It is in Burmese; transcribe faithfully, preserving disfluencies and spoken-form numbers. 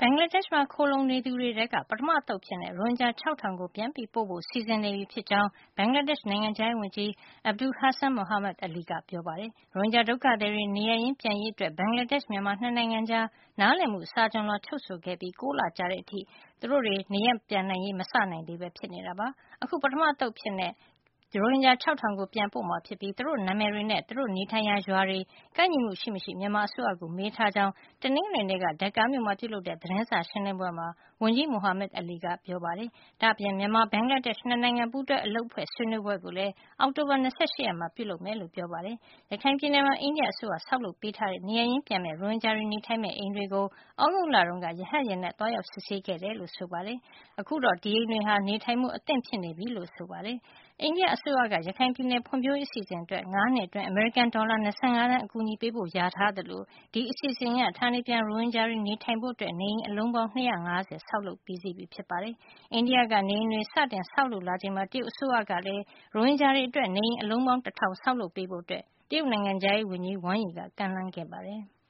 ဘင်္ဂလားဒေ့ရှ်မှာခိုလှုံနေသူတွေထဲကပထမအသုတ်အဖြစ်ရိုဟင်ဂျာ ၆ ထောင်ကိုပြန်ပို့ဖို့စီစဉ်နေပြီဖြစ်ကြောင်းဘင်္ဂလားဒေ့ရှ်နိုင်ငံခြားရေးဝန်ကြီး Abul Hassan Mahmood Ali ကပြောပါတယ်။ ရိုဟင်ဂျာဒုက္ခသည်တွေနေရပ်ရင်းပြန်ရေးအတွက်ဘင်္ဂလားဒေ့ရှ်-မြန်မာနှစ်နိုင်ငံကြားနားလည်မှုစာချွန်လွှာချုပ်ဆိုခဲ့ပြီး၉ လကြာတဲ့အထိသူတို့တွေနေရပ်ပြန်နိုင်ရေးမစနိုင်သေးပဲဖြစ်နေတာပါ။ အခုပထမအသုတ်အဖြစ်ရိုဟင်ဂျာ ၆ ထောင်ကိုပြန်ပို့မှာဖြစ်ပြီးသူတို့နာမည်တွေနဲ့သူတို့နေထိုင်ရာရွာတွေကိုက်ညီမှုရှိမရှိမြန်မာအစိုးရကိုမေးထားကြောင်းတနင်္ဂနွေနေ့က Dhaka မြို့မှာပြုလုပ်တဲ့သတင်းစာရှင်းလင်းပွဲမှာဝန်ကြီး Mohammed Ali ကပြောပါတယ်။ ဒါ့အပြင်မြန်မာ-ဘင်္ဂလားဒေ့ရှ်နှစ်နိုင်ငံပူးတွဲအလုပ်အဖွဲ့ဆွေးနွေးပွဲကိုလည်းအောက်တိုဘာလ ၂၈ ရက်နေ့မှာပြုလုပ်မယ်လို့ပြောပါတယ်။ ရခိုင်ပြည်နယ်မှာအိန္ဒိယအစိုးရဆောက်လုပ်ပေးထားတဲ့နေရပ်ရင်းပြန်မယ့်ရိုဟင်ဂျာတွေနေထိုင်မယ့်အိမ်တွေကိုသြဂုတ်လတုန်းကရဟတ်ယာဉ်နဲ့သွားရောက်စစ်ဆေးခဲ့တယ်လို့ဆိုပါတယ်။ အခုတော့ဒီအိမ်တွေဟာနေထိုင်ဖို့အသင့်ဖြစ်နေပြီလို့ဆိုပါတယ်။ အိန္ဒိယအစိုးရကရခိုင်ပြည်နယ်ဖွံ့ဖြိုးရေးအစီအစဉ်အတွက်၅ နှစ်အတွင်းအမေရိကန်ဒေါ်လာ ၂၅ သန်းအကူအညီပေးဖို့လျာထားသလိုဒီအစီအစဉ်အရဌာနေပြန်ရိုဟင်ဂျာတွေနေထိုင်ဖို့နေအိမ်အလုံးပေါင်း ၂၅၀ ဆောက်လုပ်ပြီးစီးပြီဖြစ်ပါတယ်။ အိန္ဒိယကနေအိမ်တွေစတင်ဆောက်လုပ်လာချိန်မှာတရုတ်အစိုးရကလည်းရိုဟင်ဂျာတွေအတွက်နေအိမ်အလုံးပေါင်း တထောင်ဆောက်လုပ်ပေးဖို့တရုတ်နိုင်ငံခြားရေးဝန်ကြီး Wang Yi ကကမ်းလှမ်းခဲ့ပါတယ်။